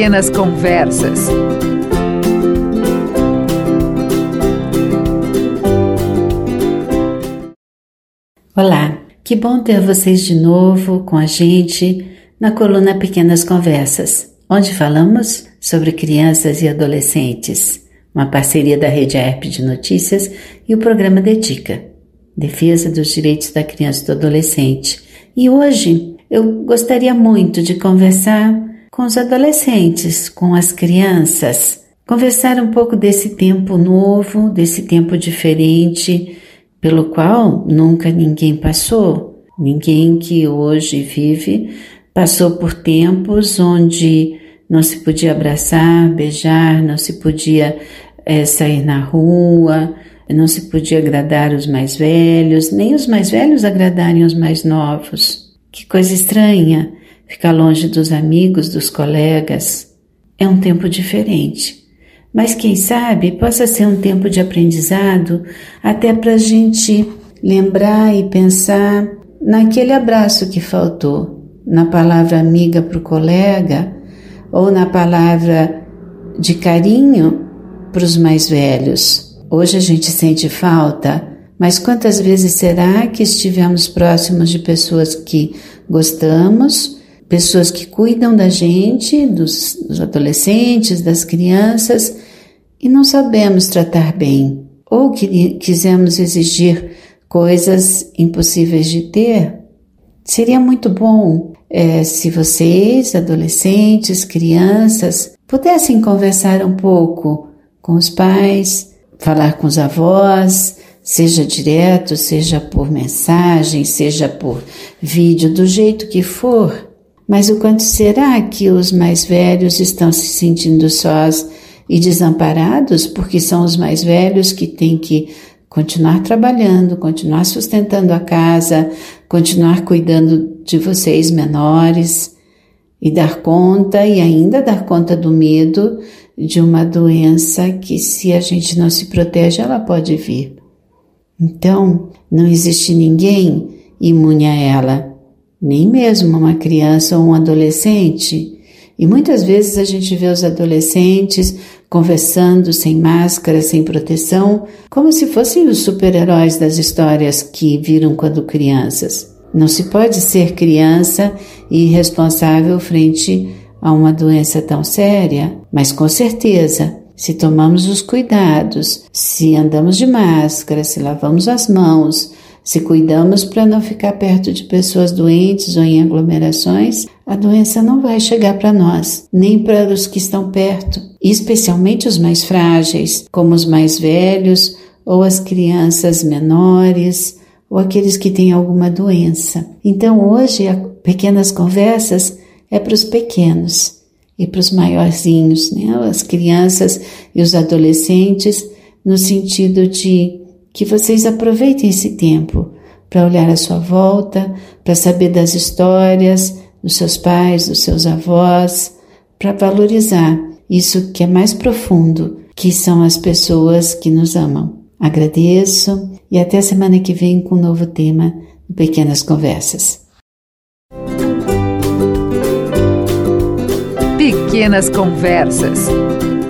Pequenas Conversas. Olá, que bom ter vocês de novo com a gente na coluna Pequenas Conversas, onde falamos sobre crianças e adolescentes, uma parceria da Rede AERP de Notícias e o programa Dedica, Defesa dos Direitos da Criança e do Adolescente. E hoje eu gostaria muito de conversar com os adolescentes, com as crianças, conversar um pouco desse tempo novo, desse tempo diferente, pelo qual nunca ninguém passou. Ninguém que hoje vive passou por tempos onde não se podia abraçar, beijar, não se podia sair na rua, não se podia agradar os mais velhos, nem os mais velhos agradarem os mais novos. Que coisa estranha, ficar longe dos amigos, dos colegas. É um tempo diferente. Mas quem sabe possa ser um tempo de aprendizado até para a gente lembrar e pensar naquele abraço que faltou, na palavra amiga para o colega ou na palavra de carinho para os mais velhos. Hoje a gente sente falta, mas quantas vezes será que estivemos próximos de pessoas que gostamos, pessoas que cuidam da gente, dos adolescentes, das crianças, e não sabemos tratar bem, ou quisemos exigir coisas impossíveis de ter? Seria muito bom se vocês, adolescentes, crianças, pudessem conversar um pouco com os pais, falar com os avós, seja direto, seja por mensagem, seja por vídeo, do jeito que for. Mas o quanto será que os mais velhos estão se sentindo sós e desamparados, porque são os mais velhos que têm que continuar trabalhando, continuar sustentando a casa, continuar cuidando de vocês menores e dar conta, e ainda dar conta do medo de uma doença que, se a gente não se protege, ela pode vir. Então, não existe ninguém imune a ela, nem mesmo uma criança ou um adolescente. E muitas vezes a gente vê os adolescentes conversando sem máscara, sem proteção, como se fossem os super-heróis das histórias que viram quando crianças. Não se pode ser criança e irresponsável frente a uma doença tão séria, mas com certeza, se tomamos os cuidados, se andamos de máscara, se lavamos as mãos, se cuidamos para não ficar perto de pessoas doentes ou em aglomerações, a doença não vai chegar para nós, nem para os que estão perto, e especialmente os mais frágeis, como os mais velhos ou as crianças menores ou aqueles que têm alguma doença. Então hoje, Pequenas Conversas é para os pequenos e para os maiorzinhos, né? As crianças e os adolescentes, no sentido de que vocês aproveitem esse tempo para olhar à sua volta, para saber das histórias dos seus pais, dos seus avós, para valorizar isso que é mais profundo, que são as pessoas que nos amam. Agradeço e até a semana que vem com um novo tema de Pequenas Conversas. Pequenas Conversas.